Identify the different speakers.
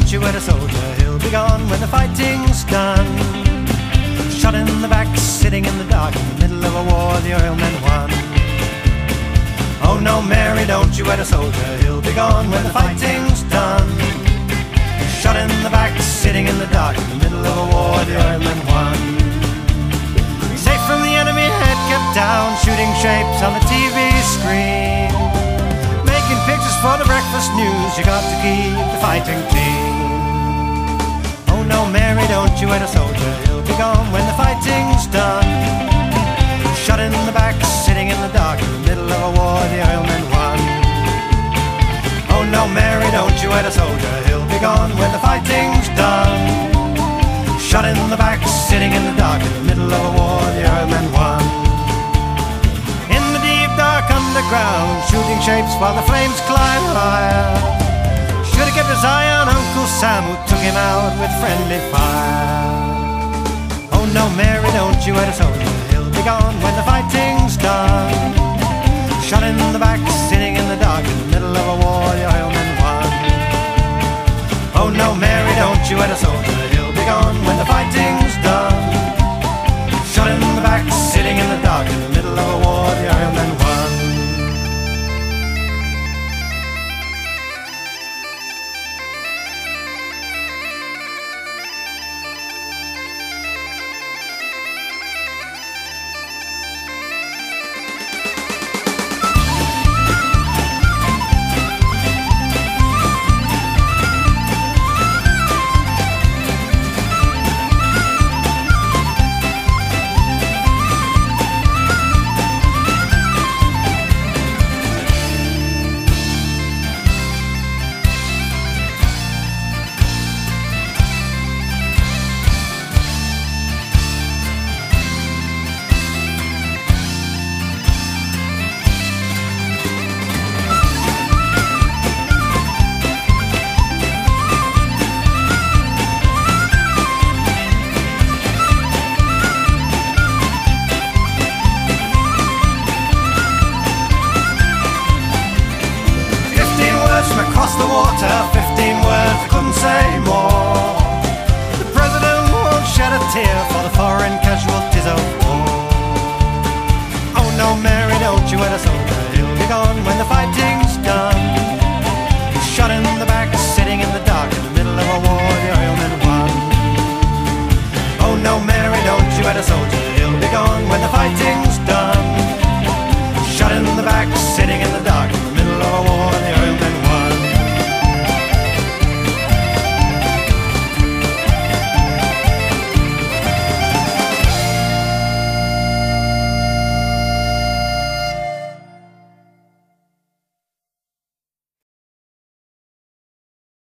Speaker 1: don't you wed a soldier, he'll be gone when the fighting's done. Shot in the back, sitting in the dark, in the middle of a war the oilmen won. Oh no, Mary, don't you wed a soldier, he'll be gone when the fighting's done. Shot in the back, sitting in the dark, in the middle of a war the oilmen won. Safe from the enemy, head kept down, shooting shapes on the TV screen. Making pictures for the breakfast news, you got to keep the fighting clean. Oh no, Mary, don't you wed a soldier, he'll be gone when the fighting's done. Shot in the back, sitting in the dark, in the middle of a war the oilmen won. Oh no, Mary, don't you wed a soldier, he'll be gone when the fighting's done. Shot in the back, sitting in the dark, in the middle of a war the oilmen won. In the deep dark underground, shooting shapes while the flames climb higher. Should've kept his eye on Uncle Sam, who took him out with friendly fire. Oh no, Mary, don't you wed a soldier, he'll be gone when the fighting's done. Shot in the back, sitting in the dark, in the middle of a war the oilmen won. Oh no, Mary, don't you wed a soldier, he'll be gone when the fighting's done. Shot in the back, sitting in the dark, in the middle of a war the oilmen won. Across the water, 15 words, I couldn't say more. The president won't shed a tear for the foreign casualties of war. Oh no, Mary, don't you wed a soldier,